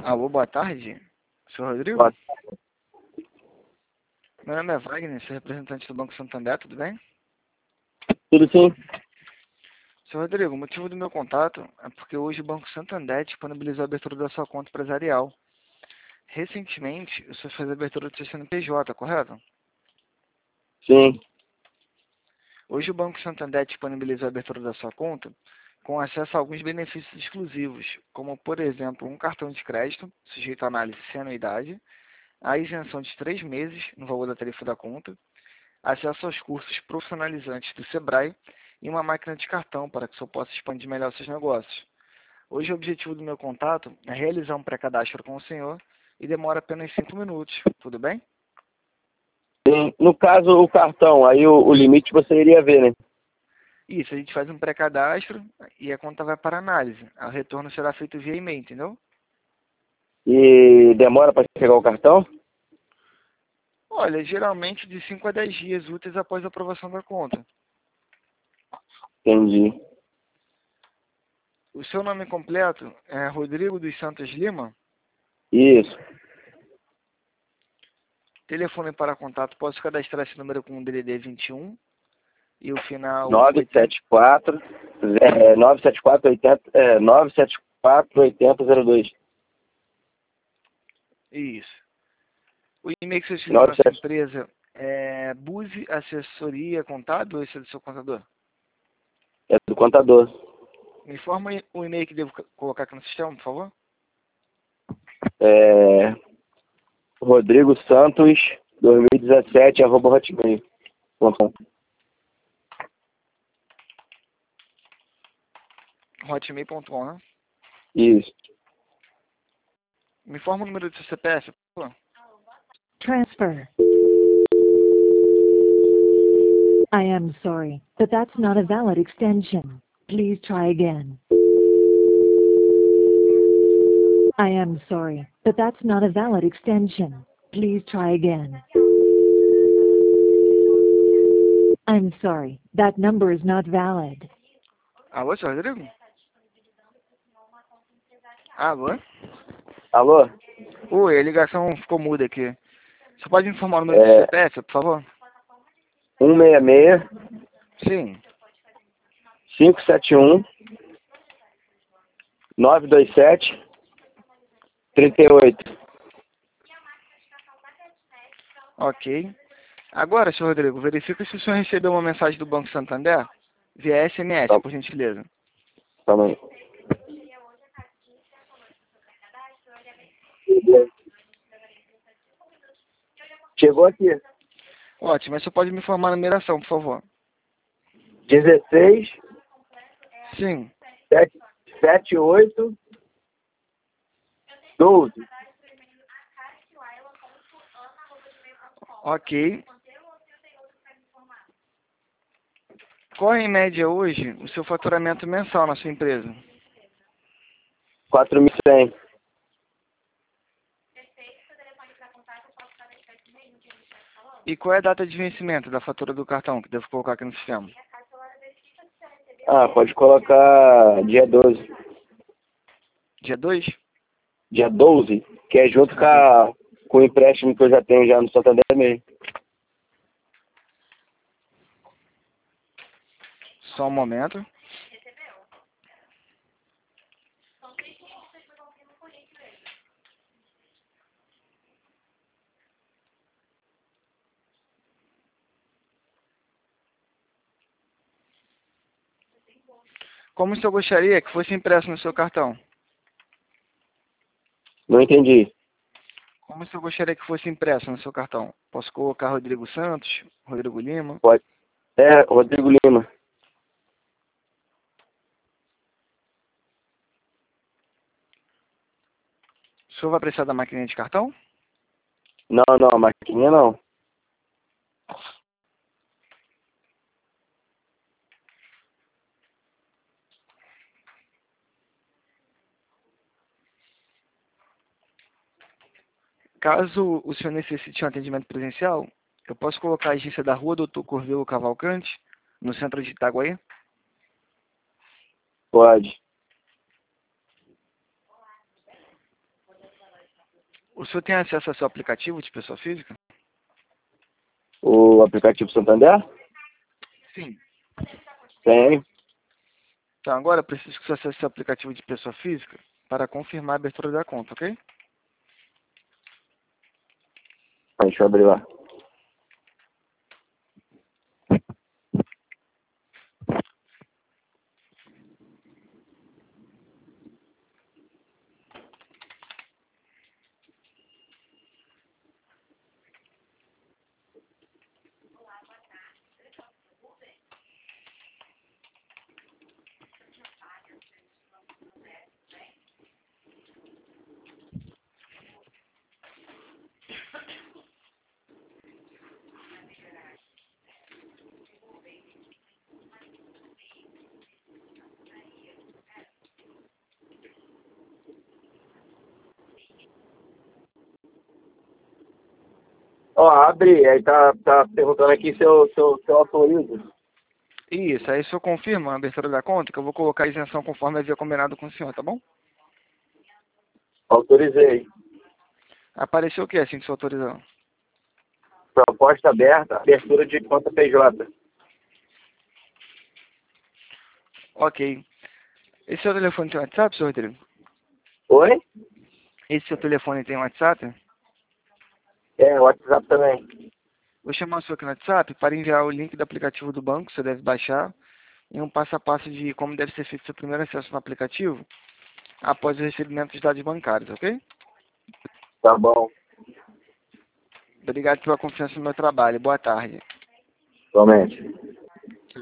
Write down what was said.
Alô, boa tarde. Senhor Rodrigo? Boa Meu nome é Wagner, sou representante do Banco Santander, tudo bem? Tudo sim? Senhor Rodrigo, o motivo do meu contato é porque hoje o Banco Santander disponibilizou a abertura da sua conta empresarial. Recentemente, o senhor fez a abertura do seu CNPJ, correto? Sim. Hoje o Banco Santander disponibilizou a abertura da sua conta com acesso a alguns benefícios exclusivos, como, por exemplo, um cartão de crédito, sujeito à análise sem anuidade, a isenção de 3 meses no valor da tarifa da conta, acesso aos cursos profissionalizantes do Sebrae e uma máquina de cartão para que o senhor possa expandir melhor seus negócios. Hoje o objetivo do meu contato é realizar um pré-cadastro com o senhor e demora apenas 5 minutos, tudo bem? Sim. No caso, o cartão, aí o limite você iria ver, né? Isso, a gente faz um pré-cadastro e a conta vai para análise. O retorno será feito via e-mail, entendeu? E demora para chegar o cartão? Olha, geralmente de 5 a 10 dias úteis após a aprovação da conta. Entendi. O seu nome completo é Rodrigo dos Santos Lima? Isso. Telefone para contato, posso cadastrar esse número com o DDD 21 e o final 80. 974 974 80 974 8002. Isso. O e-mail que você utiliza na sua 97. empresa é Buse Assessoria Contábil ou esse é do seu contador? É do contador. Me informa o e-mail que devo colocar aqui no sistema, por favor. É Rodrigo Santos 2017 @hotmail.com. Hotmail.com, né? Isso. Me informa o número do seu CPF, por favor. Transfer. I am sorry, but that's not a valid extension. Please try again. I am sorry, but that's not a valid extension. Please try again. I'm sorry, that number is not valid. Alô, senhor Rodrigo? Alô? Alô? Oi, a ligação ficou muda aqui. Você pode me informar o número do É CPF, por favor? 166 Sim. 571 927 38. Ok. Agora, senhor Rodrigo, verifica se o senhor recebeu uma mensagem do Banco Santander via SMS, Tá, por gentileza. calma aí. Chegou aqui. Ótimo, mas você pode me informar a numeração, por favor. 16 Sim. 78 12. Ok. Qual é, em média, hoje, o seu faturamento mensal na sua empresa? 4.100. E qual é a data de vencimento da fatura do cartão que devo colocar aqui no sistema? Ah, pode colocar dia 12. Dia 2? Dia 12, que é junto com o empréstimo que eu já tenho já no Santander mesmo. Só um momento. Como o senhor gostaria que fosse impresso no seu cartão? Não entendi. Como o senhor gostaria que fosse impresso no seu cartão? Posso colocar Rodrigo Santos, Rodrigo Lima? Pode. Rodrigo Lima. O senhor vai precisar da maquininha de cartão? Não, a maquininha não. Caso o senhor necessite um atendimento presencial, eu posso colocar a agência da Rua Doutor Corvelo Cavalcante, no centro de Itaguaí? Pode. O senhor tem acesso ao seu aplicativo de pessoa física? O aplicativo Santander? Sim. Tem. Então, agora eu preciso que você acesse seu aplicativo de pessoa física para confirmar a abertura da conta, ok? Deixa eu abrir lá. Ó, abre, aí tá perguntando aqui se eu autorizo. Isso, aí o senhor confirma a abertura da conta, que eu vou colocar a isenção conforme havia combinado com o senhor, tá bom? Autorizei. Apareceu o que assim que o senhor autorizou? Proposta aberta, abertura de conta PJ. Ok. Esse seu telefone tem WhatsApp, senhor Rodrigo? Oi? Esse seu telefone tem WhatsApp? É, WhatsApp também. Vou chamar o senhor aqui no WhatsApp para enviar o link do aplicativo do banco, que você deve baixar, e um passo a passo de como deve ser feito seu primeiro acesso no aplicativo após o recebimento dos dados bancários, ok? Tá bom. Obrigado pela confiança no meu trabalho. Boa tarde. Igualmente.